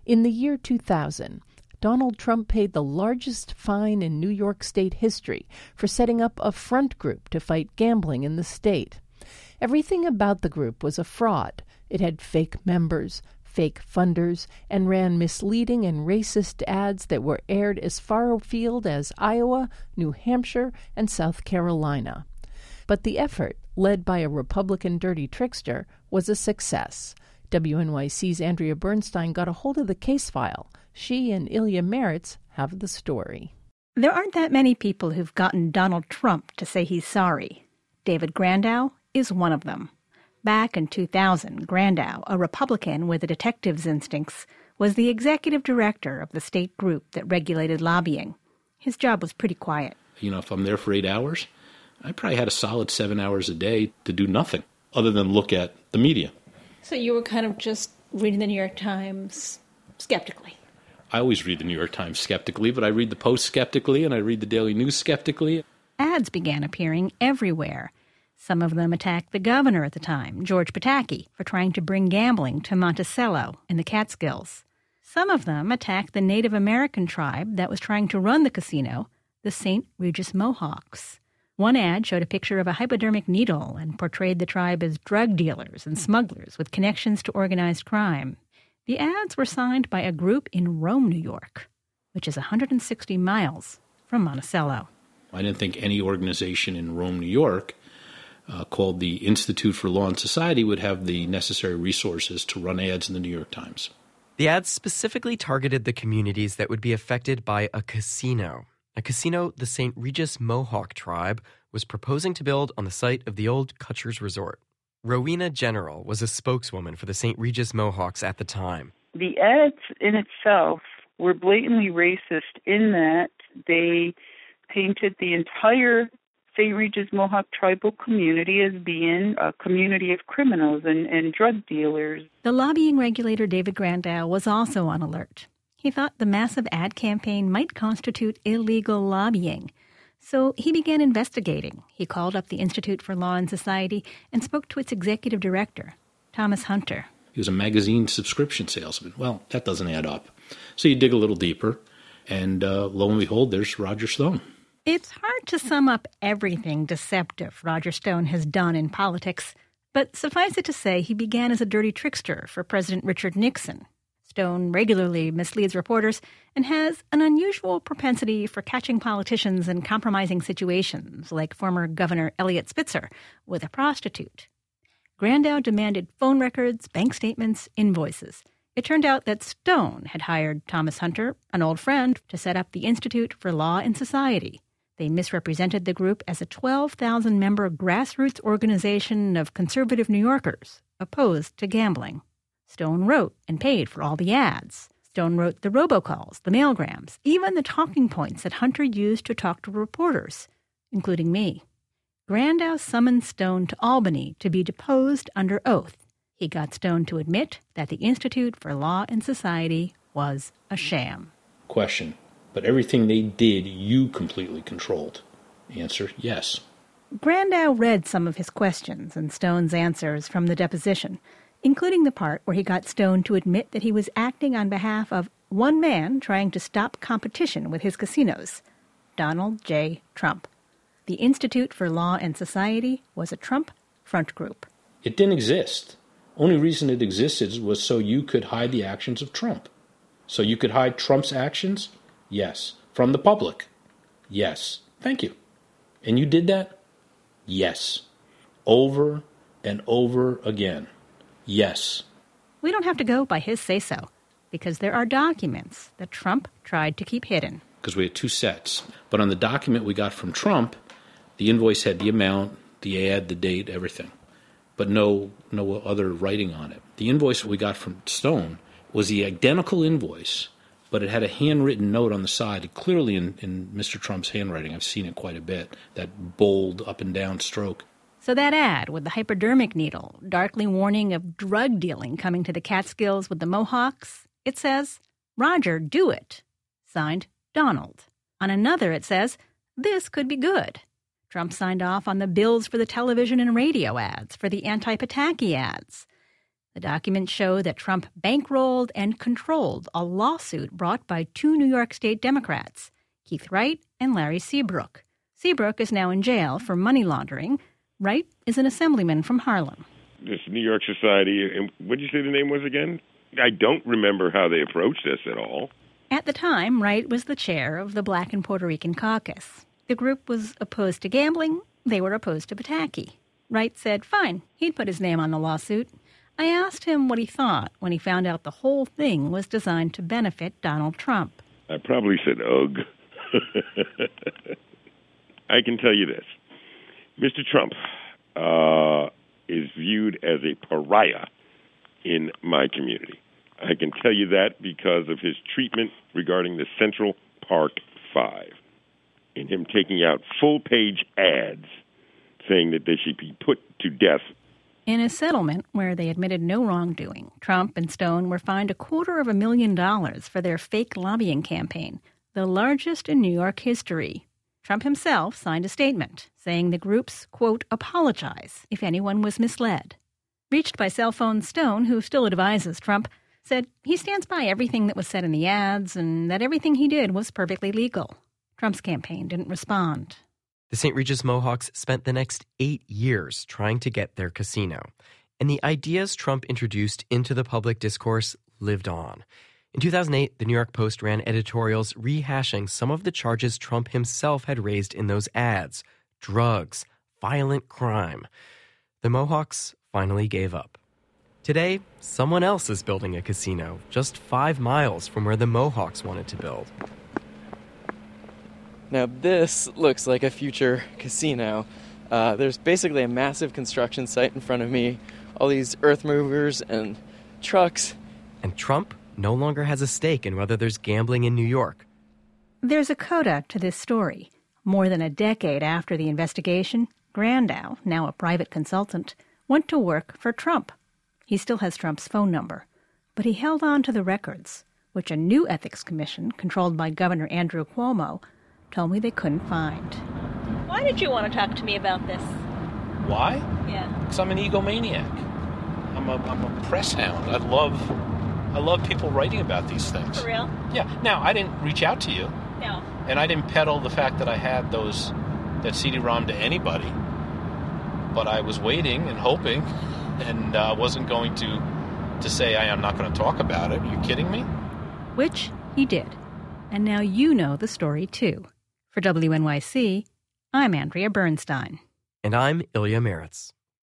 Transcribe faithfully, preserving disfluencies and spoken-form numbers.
In the year two thousand, Donald Trump paid the largest fine in New York State history for setting up a front group to fight gambling in the state. Everything about the group was a fraud. It had fake members, fake funders, and ran misleading and racist ads that were aired as far afield as Iowa, New Hampshire, and South Carolina. But the effort, led by a Republican dirty trickster, was a success. W N Y C's Andrea Bernstein got a hold of the case file. She and Ilya Meritz have the story. There aren't that many people who've gotten Donald Trump to say he's sorry. David Grandow is one of them. Back in two thousand, Grandow, a Republican with a detective's instincts, was the executive director of the state group that regulated lobbying. His job was pretty quiet. You know, if I'm there for eight hours, I probably had a solid seven hours a day to do nothing other than look at the media. So you were kind of just reading the New York Times skeptically. I always read the New York Times skeptically, but I read the Post skeptically and I read the Daily News skeptically. Ads began appearing everywhere. Some of them attacked the governor at the time, George Pataki, for trying to bring gambling to Monticello in the Catskills. Some of them attacked the Native American tribe that was trying to run the casino, the Saint Regis Mohawks. One ad showed a picture of a hypodermic needle and portrayed the tribe as drug dealers and smugglers with connections to organized crime. The ads were signed by a group in Rome, New York, which is one hundred sixty miles from Monticello. I didn't think any organization in Rome, New York, uh, called the Institute for Law and Society, would have the necessary resources to run ads in the New York Times. The ads specifically targeted the communities that would be affected by a casino. A casino the Saint Regis Mohawk tribe was proposing to build on the site of the old Kutcher's Resort. Rowena General was a spokeswoman for the Saint Regis Mohawks at the time. The ads in itself were blatantly racist in that they painted the entire Saint Regis Mohawk tribal community as being a community of criminals and, and drug dealers. The lobbying regulator David Grandow was also on alert. He thought the massive ad campaign might constitute illegal lobbying. So he began investigating. He called up the Institute for Law and Society and spoke to its executive director, Thomas Hunter. He was a magazine subscription salesman. Well, that doesn't add up. So you dig a little deeper, and uh, lo and behold, there's Roger Stone. It's hard to sum up everything deceptive Roger Stone has done in politics, but suffice it to say he began as a dirty trickster for President Richard Nixon. Stone regularly misleads reporters and has an unusual propensity for catching politicians in compromising situations, like former Governor Eliot Spitzer with a prostitute. Grandow demanded phone records, bank statements, invoices. It turned out that Stone had hired Thomas Hunter, an old friend, to set up the Institute for Law and Society. They misrepresented the group as a twelve thousand member grassroots organization of conservative New Yorkers opposed to gambling. Stone wrote and paid for all the ads. Stone wrote the robocalls, the mailgrams, even the talking points that Hunter used to talk to reporters, including me. Grandow summoned Stone to Albany to be deposed under oath. He got Stone to admit that the Institute for Law and Society was a sham. Question: but everything they did, you completely controlled. Answer: yes. Grandow read some of his questions and Stone's answers from the deposition, including the part where he got Stone to admit that he was acting on behalf of one man trying to stop competition with his casinos, Donald J. Trump. The Institute for Law and Society was a Trump front group. It didn't exist. Only reason it existed was so you could hide the actions of Trump. So you could hide Trump's actions? Yes. From the public? Yes. Thank you. And you did that? Yes. Over and over again. Yes. We don't have to go by his say-so, because there are documents that Trump tried to keep hidden. Because we had two sets. But on the document we got from Trump, the invoice had the amount, the ad, the date, everything. But no no other writing on it. The invoice we got from Stone was the identical invoice, but it had a handwritten note on the side, clearly in, in Mister Trump's handwriting. I've seen it quite a bit, that bold up and down stroke. So that ad with the hypodermic needle, darkly warning of drug dealing coming to the Catskills with the Mohawks, it says, "Roger, do it." Signed, Donald. On another it says, "This could be good." Trump signed off on the bills for the television and radio ads, for the anti-Pataki ads. The documents show that Trump bankrolled and controlled a lawsuit brought by two New York State Democrats, Keith Wright and Larry Seabrook. Seabrook is now in jail for money laundering. Wright is an assemblyman from Harlem. This New York Society, and what did you say the name was again? I don't remember how they approached this at all. At the time, Wright was the chair of the Black and Puerto Rican Caucus. The group was opposed to gambling. They were opposed to Pataki. Wright said, fine, he'd put his name on the lawsuit. I asked him what he thought when he found out the whole thing was designed to benefit Donald Trump. I probably said, ugh. I can tell you this. Mister Trump uh, is viewed as a pariah in my community. I can tell you that because of his treatment regarding the Central Park Five, and him taking out full-page ads saying that they should be put to death. In a settlement where they admitted no wrongdoing, Trump and Stone were fined a quarter of a million dollars for their fake lobbying campaign, the largest in New York history. Trump himself signed a statement saying the groups, quote, apologize if anyone was misled. Reached by cell phone, Stone, who still advises Trump, said he stands by everything that was said in the ads and that everything he did was perfectly legal. Trump's campaign didn't respond. The Saint Regis Mohawks spent the next eight years trying to get their casino, and the ideas Trump introduced into the public discourse lived on. In two thousand eight, the New York Post ran editorials rehashing some of the charges Trump himself had raised in those ads: drugs, violent crime. The Mohawks finally gave up. Today, someone else is building a casino just five miles from where the Mohawks wanted to build. Now, this looks like a future casino. Uh, there's basically a massive construction site in front of me, all these earth movers and trucks. And Trump no longer has a stake in whether there's gambling in New York. There's a coda to this story. More than a decade after the investigation, Grandow, now a private consultant, went to work for Trump. He still has Trump's phone number, but he held on to the records, which a new ethics commission, controlled by Governor Andrew Cuomo, told me they couldn't find. Why did you want to talk to me about this? Why? Yeah. Because I'm an egomaniac. I'm a, I'm a press hound. I love, I love people writing about these things. For real? Yeah. Now, I didn't reach out to you. No. And I didn't peddle the fact that I had those, that C D-ROM to anybody. But I was waiting and hoping, and uh, wasn't going to, to say, I am not going to talk about it. Are you kidding me? Which he did. And now you know the story, too. For W N Y C, I'm Andrea Bernstein. And I'm Ilya Meritz.